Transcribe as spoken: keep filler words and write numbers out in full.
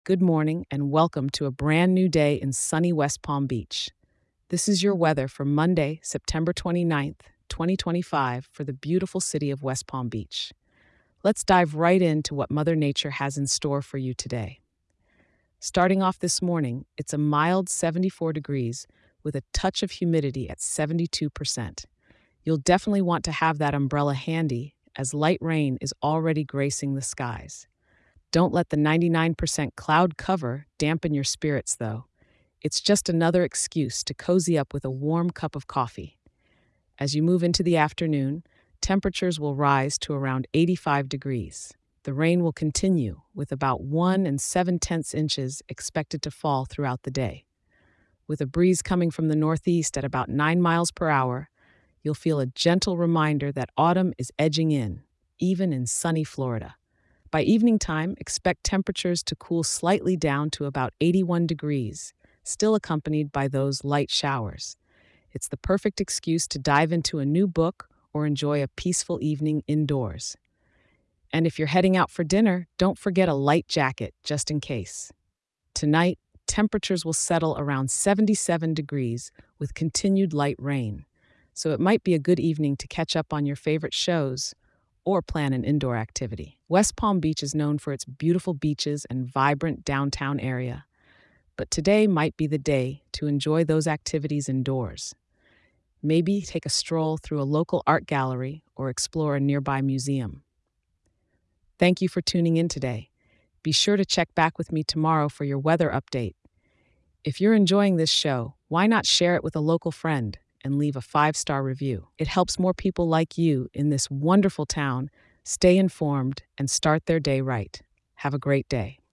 Good morning and welcome to a brand new day in sunny West Palm Beach. This is your weather for Monday, September twenty-ninth, twenty twenty-five, for the beautiful city of West Palm Beach. Let's dive right into what Mother Nature has in store for you today. Starting off this morning, it's a mild seventy-four degrees with a touch of humidity at seventy-two percent. You'll definitely want to have that umbrella handy as light rain is already gracing the skies. Don't let the ninety-nine percent cloud cover dampen your spirits, though. It's just another excuse to cozy up with a warm cup of coffee. As you move into the afternoon, temperatures will rise to around eighty-five degrees. The rain will continue, with about one and seven tenths inches expected to fall throughout the day. With a breeze coming from the northeast at about nine miles per hour, you'll feel a gentle reminder that autumn is edging in, even in sunny Florida. By evening time, expect temperatures to cool slightly down to about eighty-one degrees, still accompanied by those light showers. It's the perfect excuse to dive into a new book or enjoy a peaceful evening indoors. And if you're heading out for dinner, don't forget a light jacket just in case. Tonight, temperatures will settle around seventy-seven degrees with continued light rain, so it might be a good evening to catch up on your favorite shows or plan an indoor activity. West Palm Beach is known for its beautiful beaches and vibrant downtown area, but today might be the day to enjoy those activities indoors. Maybe take a stroll through a local art gallery or explore a nearby museum. Thank you for tuning in today. Be sure to check back with me tomorrow for your weather update. If you're enjoying this show, why not share it with a local friend and leave a five-star review? It helps more people like you in this wonderful town stay informed and start their day right. Have a great day.